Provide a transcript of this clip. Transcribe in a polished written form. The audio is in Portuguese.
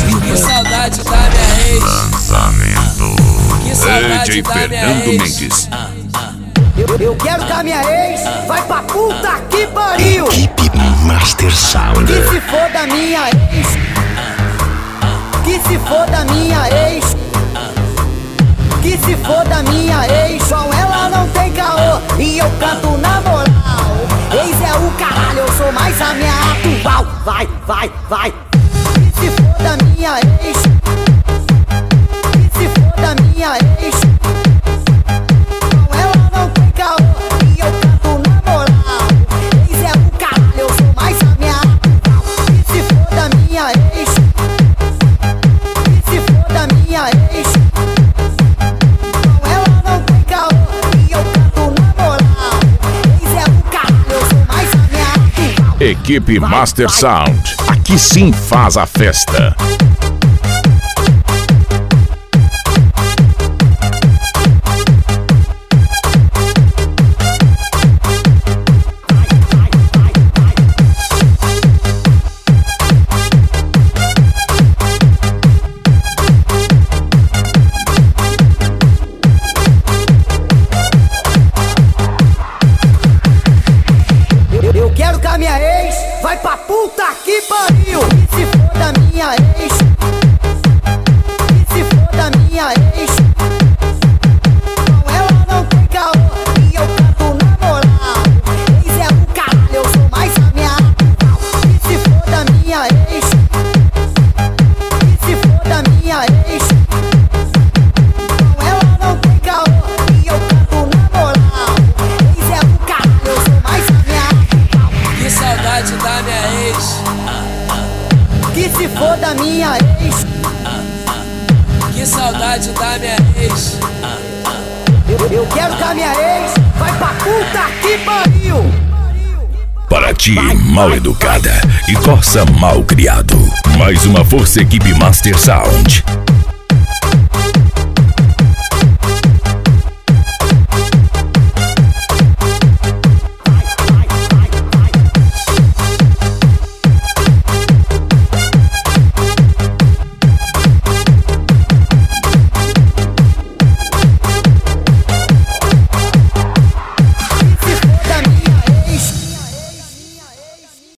Que saudade da minha ex. Lançamento. Que saudade DJ da Fernando minha ex. Mendes. Eu quero que a minha ex vai pra puta que pariu. Equipe Master Sound. Que se for da minha ex. Que se for da minha ex. Que se for da minha ex. Com ela não tem caô e eu canto na moral. Ex é o caralho, eu sou mais a minha atual. Vai, vai, vai. Que se for da minha ex. Que se for da minha ex. Com ela não tem caô e eu canto na moral. Ex é o caralho, eu sou mais a minha atual. Que se for da minha ex. Que se for da minha ex. Com ela não tem caô e eu canto na moral. Ex é o caralho, eu sou mais a minha atual. Equipe Master Sound. Aqui sim faz a festa. Eu quero que a minha ex vai pra puta que pariu. Que se for da minha ex. Que se for da minha ex. Com ela não tem caô e eu canto na moral. Ex é o caralho, eu sou mais a minha atual. Que se for da minha ex. Que se for da minha ex. Com ela não tem caô e eu canto na moral. Ex é o caralho, eu sou mais a minha atual. Que saudade da minha ex. Que se for da minha ex. Que saudade da minha ex. Eu quero que a minha ex vai pra puta que pariu. Para ti, mal educada e Corsa mal criado. Mais uma força equipe Master Sound.